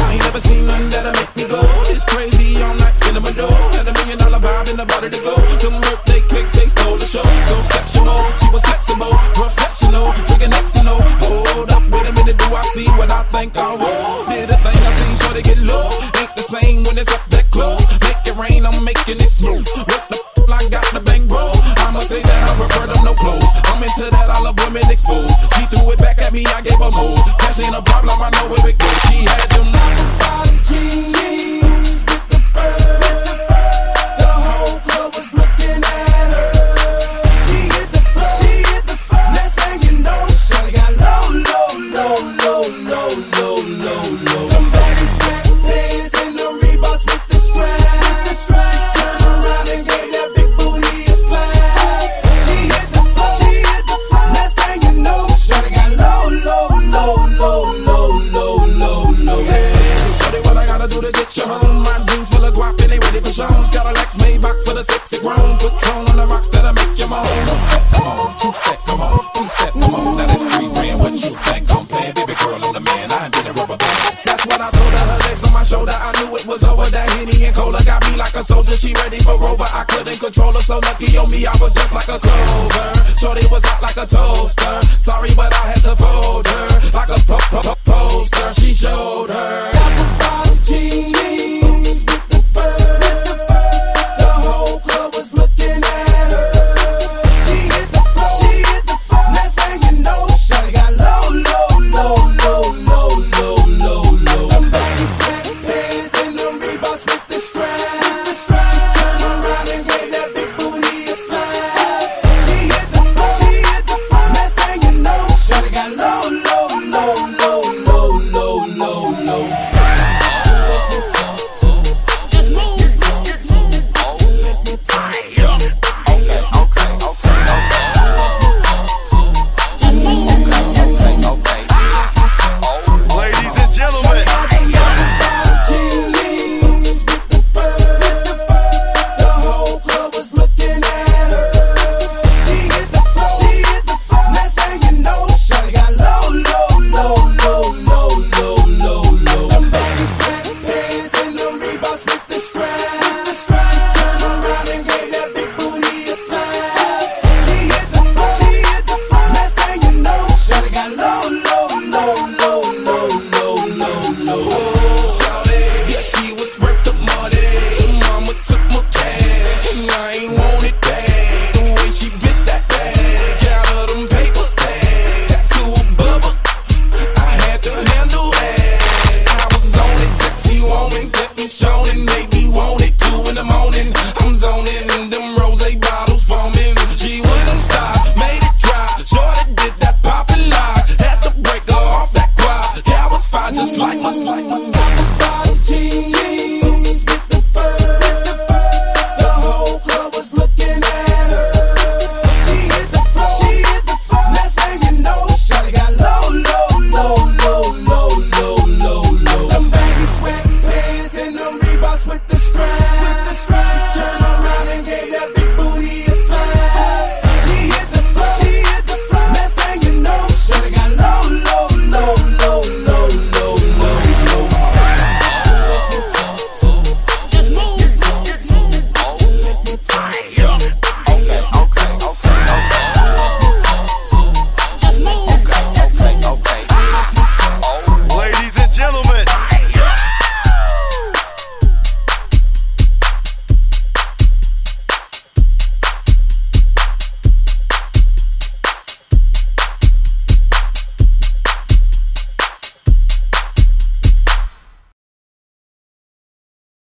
I ain't never seen nothing that'll make me go. It's crazy, all night spinning my dough. Had $1 million vibe in the body to go. Them birthday cakes, they stole the show. So sexual, she was flexible, professional, drinking Xano. Hold up, wait a minute, do I see what I think I will? Did a thing I seen, sure they get low. Ain't the same when it's up that close. Make it rain, I'm making it smooth. What the f***, I got the bang bro. I'ma say that I prefer them no clothes. I'm into that, I love women exposed. She threw it back at me, I gave her more. Cash ain't a problem, I know where it goes. She had them jeans with the fur. The whole club was looking at her. She hit the floor. Next thing you know, shawty got low. Them baggy sweatpants and the Reeboks with the strap. She turned around and gave that big booty a slap. She hit the floor. Next thing you know, shawty got low. Hey, shawty, what I gotta do to get you home? My jeans full of guap and they ready for shows. Got a Lex Maybach for the sexy grown. Put tone on the rocks that'll make you moan. 1 step, come on, 2 steps, come on, 3 steps, come on. Now that's 3 grand. What you think? I'm playing baby girl, I'm the man. I ain't been a rubber band. That's what I told her. Her legs on my shoulder. I knew it was over. That Henny and Cola got me like a soldier. She ready for Rover. I couldn't control her. So lucky on me, I was just like a clover. Shorty was hot like a toaster. Sorry, but I had to fold her like a poster. She showed her jeans with the fur. The whole club was looking at her. She hit the floor. Next thing you know, shawty got low. Them baggy sweatpants and the Reeboks with the strap. She turned around and gave that big booty a slap. She hit the floor. Next thing you know, shawty got low. Just like my jeans.